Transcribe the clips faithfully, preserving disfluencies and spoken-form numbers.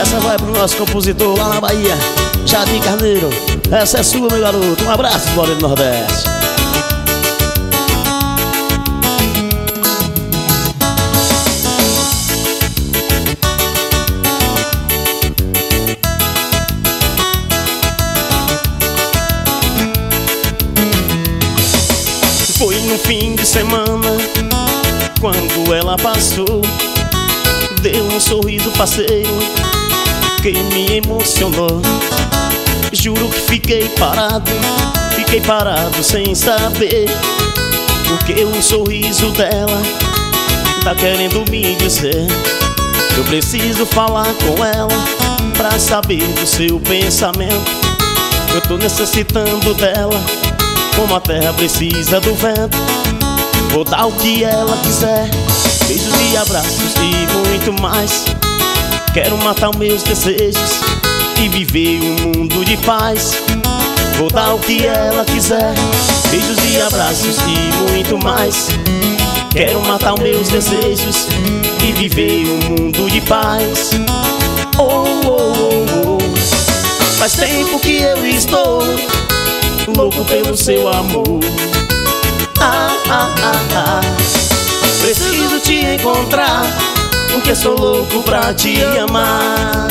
Essa vai pro nosso compositor lá na Bahia, Jardim Carneiro. Essa é sua, meu garoto. Um abraço, Moreno do Nordeste. Foi no fim de semana, quando ela passou, deu um sorriso passeio que me emocionou. Juro que fiquei parado, fiquei parado sem saber o que um sorriso dela tá querendo me dizer. Eu preciso falar com ela pra saber do seu pensamento. Eu tô necessitando dela como a terra precisa do vento. Vou dar o que ela quiser, beijos e abraços e muito mais. Quero matar os meus desejos e viver um mundo de paz. Vou dar o que ela quiser, beijos e abraços e muito mais. Quero matar os meus desejos e viver um mundo de paz. Oh, oh, oh, oh. Faz tempo que eu estou louco pelo seu amor. Ah, ah, ah, ah. Preciso te encontrar, porque sou louco pra te amar.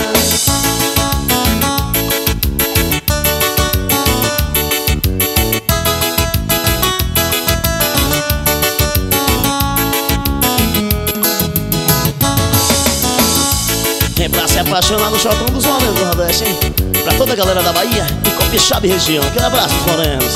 É pra se apaixonar no Chotão dos Morenos do Nordeste, hein? Pra toda a galera da Bahia e Copixaba e região. Aquele abraço, morenos.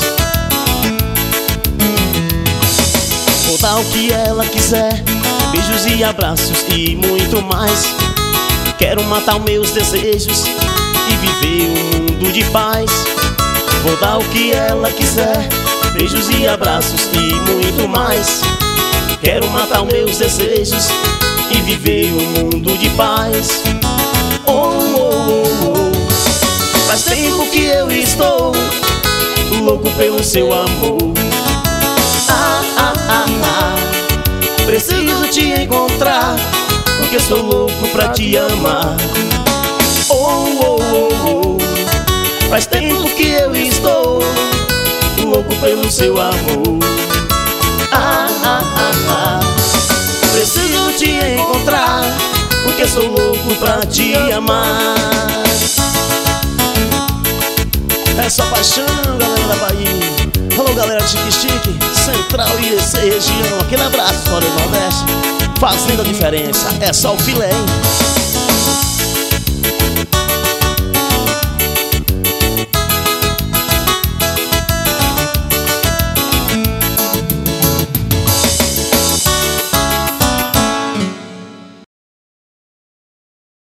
Vou dar o que ela quiser, beijos e abraços e muito mais. Quero matar os meus desejos e viver um mundo de paz. Vou dar o que ela quiser, beijos e abraços e muito mais. Quero matar os meus desejos e viver um mundo de paz. Oh, oh, oh, oh. Faz tempo que eu estou louco pelo seu amor. Ah, ah, ah, ah. Preciso te encontrar, porque sou louco pra te amar. Oh, oh, oh, oh. Faz tempo que eu estou louco pelo seu amor. Ah, ah, ah, ah. Preciso te encontrar, porque sou louco pra te amar. É só paixão, galera da Bahia. Alô, galera de Chique-Chique, Central e essa região. Aquele abraço, Moreno do Nordeste. Fazendo a diferença, é só o filé, hein?